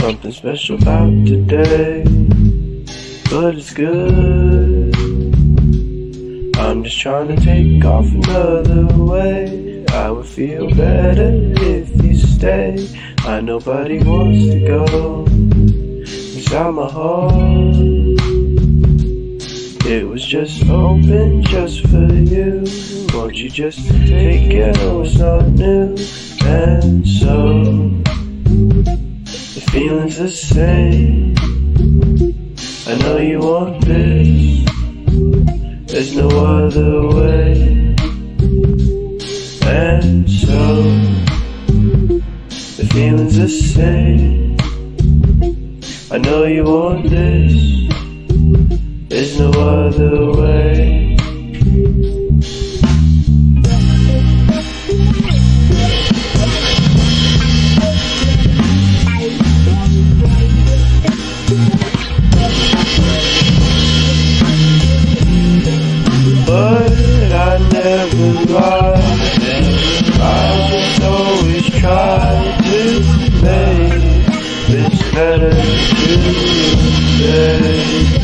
something special about today, but it's good. I'm just trying to take off another way. I would feel better if you stay. I know nobody wants to go inside my heart. It was just open just for you. Won't you just take it? Oh, it's not new. And so the feeling's the same. I know you want this. There's no other way. And so the feeling's the same. I know you want this. There's no other way. But I never lied. I just always try to make this better today.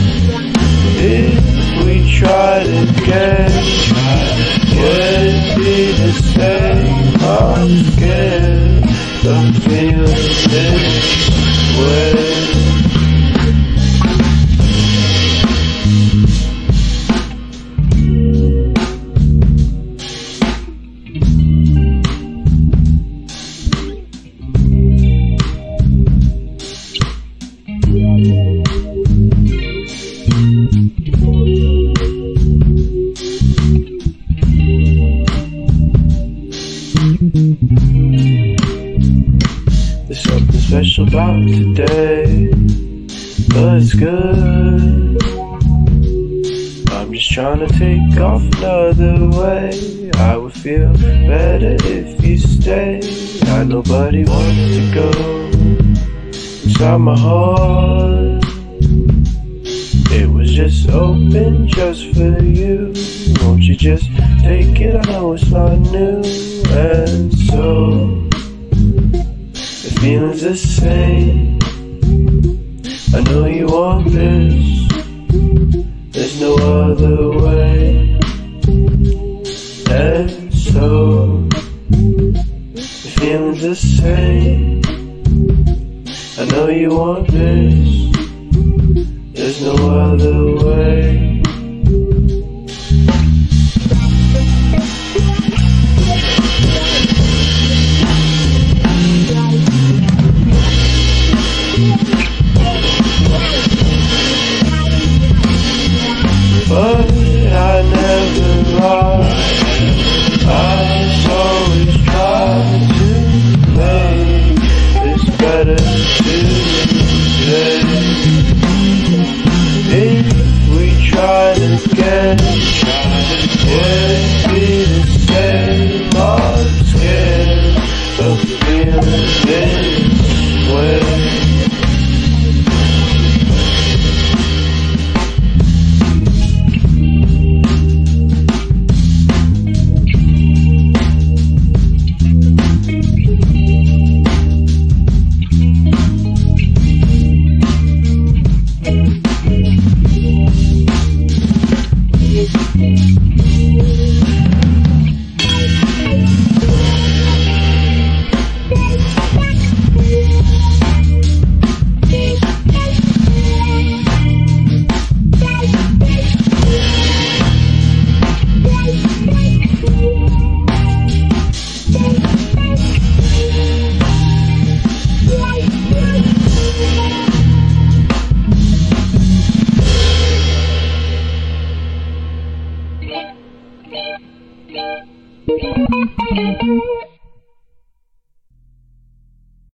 If we tried again, would it be the same? I'm scared of feeling this way. There's something special about today, but it's good. I'm just trying to take off another way. I would feel better if you stay. I know nobody wants to go inside my heart. It was just open just for you. Won't you just take it? I know it's not new. And so the feeling's the same. I know you want this. There's no other way. And so the feeling's the same. I know you want this. There's no other way. But I never lied. I just always try to make this better today. If we tried again,